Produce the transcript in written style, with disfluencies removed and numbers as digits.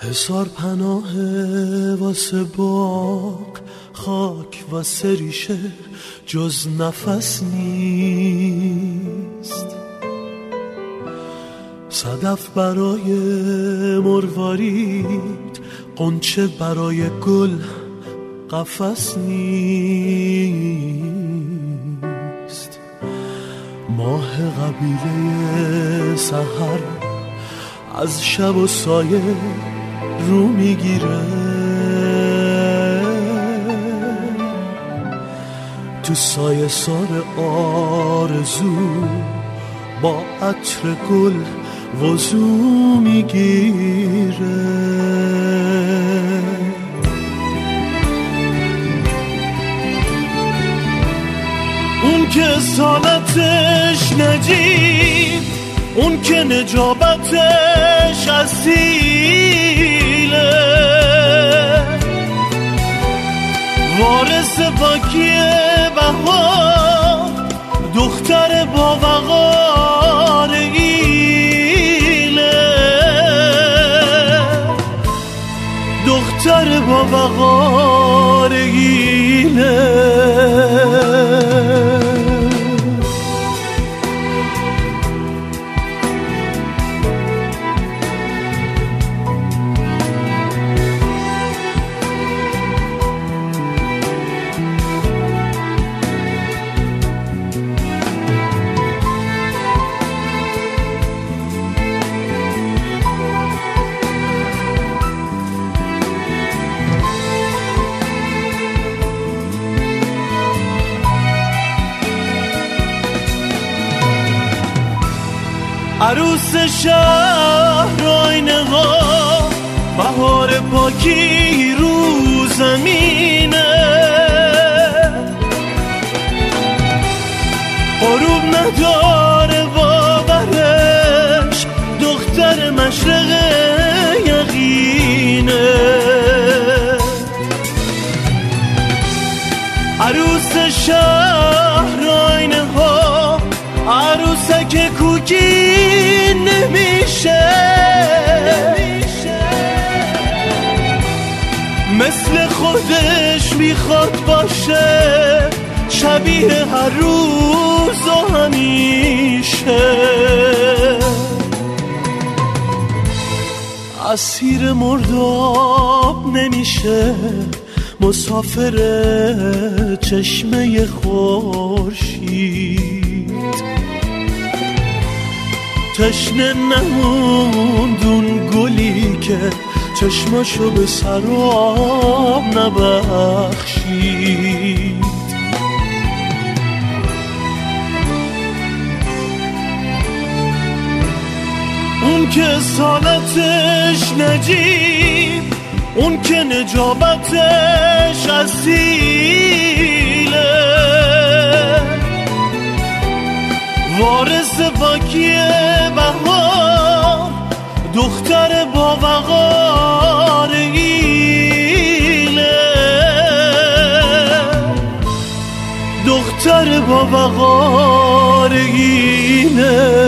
حصار پناه واسه باغ، خاک واسه ریشه جز نفس نیست. صدف برای مروارید، قنچه برای گل قفس نیست. ماه قبیله سحر از شب و سایه رو میگیره، تو سایه سار آرزو با عطر گل وضو میگیره. اون که سالتش نجیب، اون که نجابتش اصیله، وارث باکی بهار، دختر با وقار ایله، دختر با وقار ایله. عروس شهر آینه ها، بهار پاکی رو زمینه، غروب نداره باورش، دختر مشرق یقینه. عروس شهر آینه ها، عروسک کوکی نمیشه، مثل خودش میخواد باشه، شبیه هر روز و همیشه. اسیر مرداب نمیشه، مسافر چشمه خورشید، تشنه نموندون گلی که چشماشو به سراب نبخشید. اون که سالتش نجیب، اون که نجابتش اصیله، وارث باکی بهار، دختر با وقار ایله، دختر با وقار ایله.